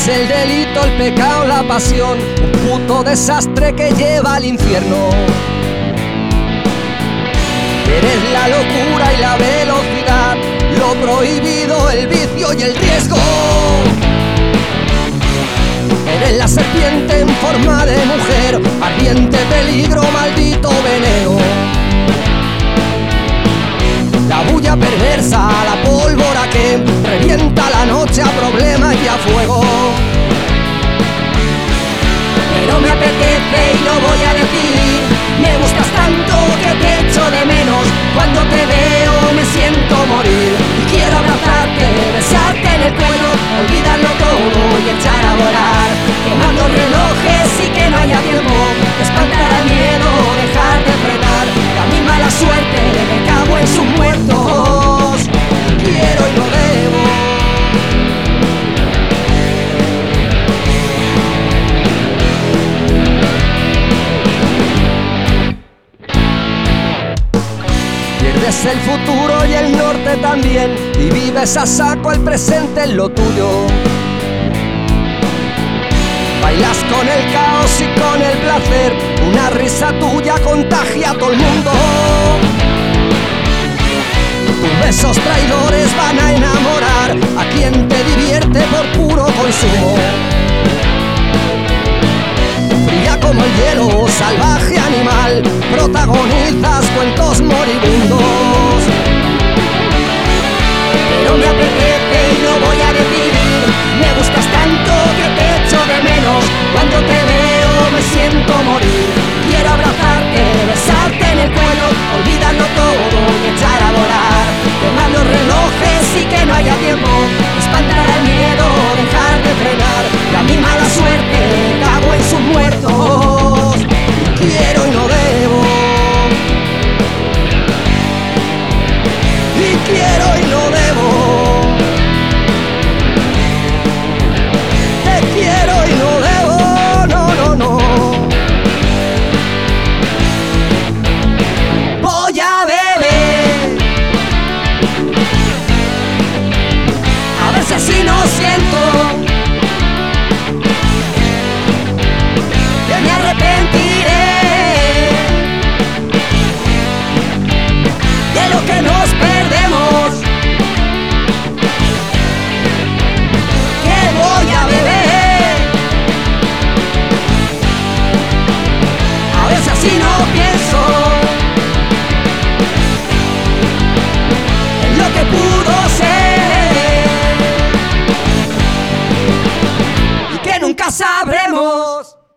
Eres el delito, el pecado, la pasión, un puto desastre que lleva al infierno. Eres la locura y la velocidad, lo prohibido, el vicio y el riesgo. Eres la serpiente en forma de mujer, ardiente peligro, maldito veneno. La bulla perversa, la pólvora que revienta la noche a problemas y a fuego. Pero me apetece y lo voy a decir, me gustas tanto que te echo de menos. Cuando te veo me siento morir y quiero abrazarte, besarte en el cuello, olvidarlo todo y echar a volar. Quemar los relojes y que no haya tiempo, espantar al miedo, dejar de frenar. A mi mala suerte me cago en sus muertos, quiero y no debo. Pierdes el futuro y el norte también, y vives a saco el presente en lo tuyo. Bailas con el caos y con el placer, una risa tuya contagia a todo el mundo. Tus besos traidores van a enamorar a quien te divierte por puro consumo. Fría como el hielo, salvaje animal, protagonizas cuentos moribundos. Pero me apetece y lo voy a decir, me gustas tanto que te echo de menos. Cuando te veo me siento morir, quiero abrazarte, besarte en el cuello, olvidarlo todo y echar a volar. Quemar los relojes y que no haya tiempo, espantar al miedo, dejar de frenar. Y a mi mala suerte cago en sus muertos, quiero y no debo. Y quiero y no debo. Te quiero y no debo, no, no, no. Voy a beber, a ver si así no siento que me arrepentiré de lo que nos perdemos. Que voy a beber, a ver si así no pienso en lo que pudo ser y que nunca sabremos.